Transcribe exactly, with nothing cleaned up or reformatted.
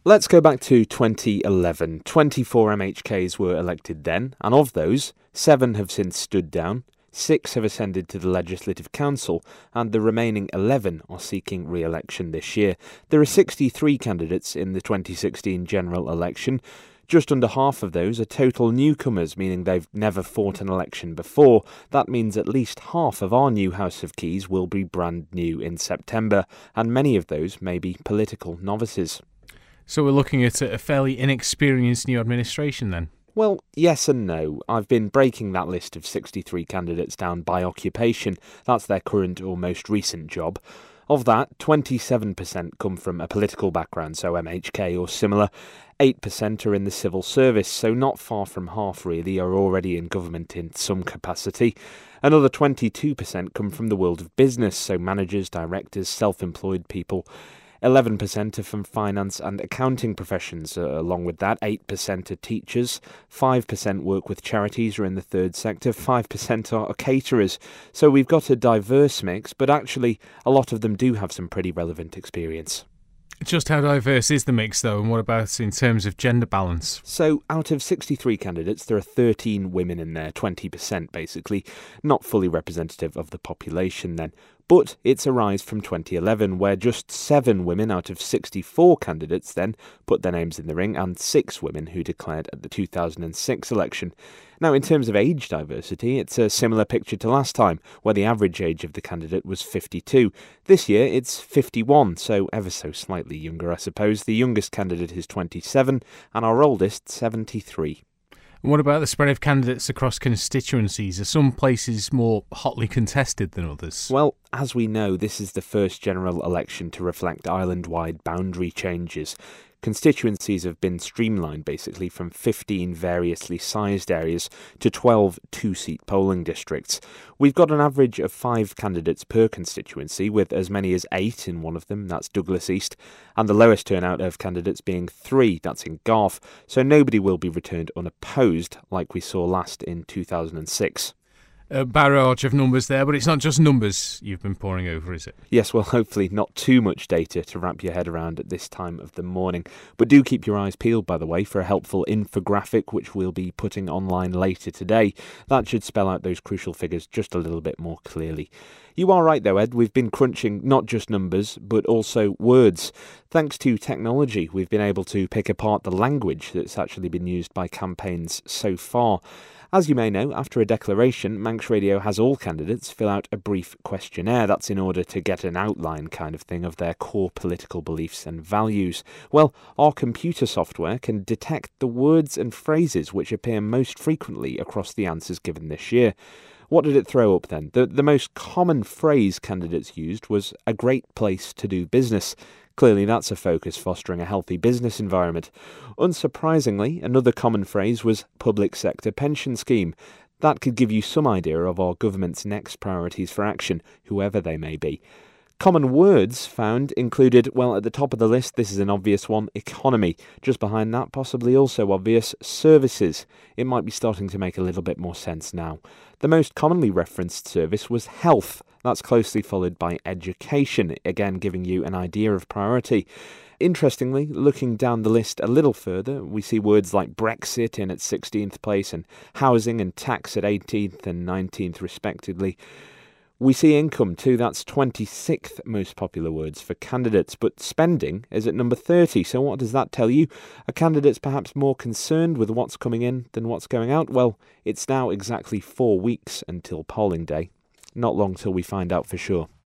Let's go back to twenty eleven. twenty-four M H Ks were elected then, and of those, seven have since stood down, six have ascended to the Legislative Council, and the remaining eleven are seeking re-election this year. There are sixty-three candidates in the twenty sixteen general election. Just under half of those are total newcomers, meaning they've never fought an election before. That means at least half of our new House of Keys will be brand new in September, and many of those may be political novices. So we're looking at a fairly inexperienced new administration then? Well, yes and no. I've been breaking that list of sixty-three candidates down by occupation. That's their current or most recent job. Of that, twenty-seven percent come from a political background, so M H K or similar. eight percent are in the civil service, so not far from half really are already in government in some capacity. Another twenty-two percent come from the world of business, so managers, directors, self-employed people. eleven percent are from finance and accounting professions. Uh, along with that, eight percent are teachers, five percent work with charities or in the third sector, five percent are caterers. So we've got a diverse mix, but actually a lot of them do have some pretty relevant experience. Just how diverse is the mix, though, and what about in terms of gender balance? So, out of sixty-three candidates, there are thirteen women in there, twenty percent basically, not fully representative of the population then. But it's a rise from twenty eleven, where just seven women out of sixty-four candidates then put their names in the ring, and six women who declared at the two thousand six election. Now, in terms of age diversity, it's a similar picture to last time, where the average age of the candidate was fifty-two. This year, it's fifty-one, so ever so slightly younger, I suppose. The youngest candidate is twenty-seven, and our oldest, seventy-three. And what about the spread of candidates across constituencies? Are some places more hotly contested than others? Well, as we know, this is the first general election to reflect island-wide boundary changes. Constituencies have been streamlined, basically, from fifteen variously sized areas to twelve two-seat polling districts. We've got an average of five candidates per constituency, with as many as eight in one of them, that's Douglas East, and the lowest turnout of candidates being three, that's in Garth, so nobody will be returned unopposed, like we saw last in two thousand six. A barrage of numbers there, but it's not just numbers you've been poring over, is it? Yes, well, hopefully not too much data to wrap your head around at this time of the morning. But do keep your eyes peeled, by the way, for a helpful infographic which we'll be putting online later today. That should spell out those crucial figures just a little bit more clearly. You are right, though, Ed. We've been crunching not just numbers, but also words. Thanks to technology, we've been able to pick apart the language that's actually been used by campaigns so far. As you may know, after a declaration, Manx Radio has all candidates fill out a brief questionnaire. That's in order to get an outline kind of thing of their core political beliefs and values. Well, our computer software can detect the words and phrases which appear most frequently across the answers given this year. What did it throw up then? The, the most common phrase candidates used was a great place to do business. Clearly that's a focus fostering a healthy business environment. Unsurprisingly, another common phrase was public sector pension scheme. That could give you some idea of our government's next priorities for action, whoever they may be. Common words found included, well, at the top of the list, this is an obvious one, economy. Just behind that, possibly also obvious, services. It might be starting to make a little bit more sense now. The most commonly referenced service was health. That's closely followed by education, again giving you an idea of priority. Interestingly, looking down the list a little further, we see words like Brexit in at sixteenth place and housing and tax at eighteenth and nineteenth respectively. We see income too, that's twenty-sixth most popular words for candidates, but spending is at number thirty, so what does that tell you? Are candidates perhaps more concerned with what's coming in than what's going out? Well, it's now exactly four weeks until polling day. Not long till we find out for sure.